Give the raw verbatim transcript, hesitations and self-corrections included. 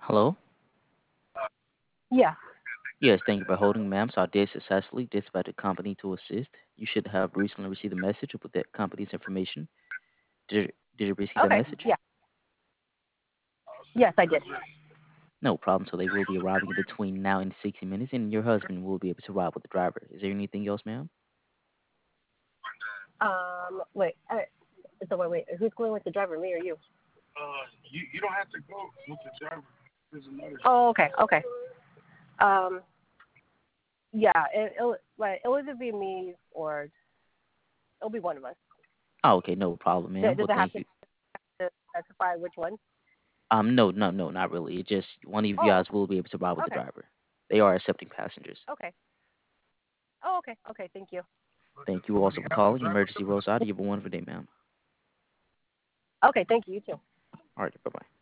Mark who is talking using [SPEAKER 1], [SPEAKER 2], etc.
[SPEAKER 1] Hello?
[SPEAKER 2] Yeah.
[SPEAKER 1] Yes, thank you for holding, ma'am. So I did successfully dispatch a company to assist. You should have recently received a message with that company's information. Did, did you receive that
[SPEAKER 2] Okay.
[SPEAKER 1] message?
[SPEAKER 2] Yeah. Yes, I did.
[SPEAKER 1] No problem. So they will be arriving in between now and sixty minutes, and your husband will be able to ride with the driver. Is there anything else, ma'am?
[SPEAKER 2] Um. Wait. Uh, so wait, wait. Who's going with the driver? Me or you? Oh, okay. Okay. Um. Yeah. It, it'll like it'll either be me or it'll be one of us.
[SPEAKER 1] Oh, okay, no problem,
[SPEAKER 2] Does
[SPEAKER 1] ma'am.
[SPEAKER 2] does
[SPEAKER 1] Well,
[SPEAKER 2] it have
[SPEAKER 1] thank
[SPEAKER 2] to
[SPEAKER 1] you.
[SPEAKER 2] specify which one?
[SPEAKER 1] Um, no, no, no, not really. It just one of you
[SPEAKER 2] Oh.
[SPEAKER 1] guys will be able to ride with the
[SPEAKER 2] Okay.
[SPEAKER 1] driver. They are accepting passengers.
[SPEAKER 2] Okay. Oh. Okay. Okay. Thank you.
[SPEAKER 1] Thank you also for calling Emergency Roadside. You have a wonderful day, ma'am.
[SPEAKER 2] Okay. Thank you. You too.
[SPEAKER 1] All right, bye bye.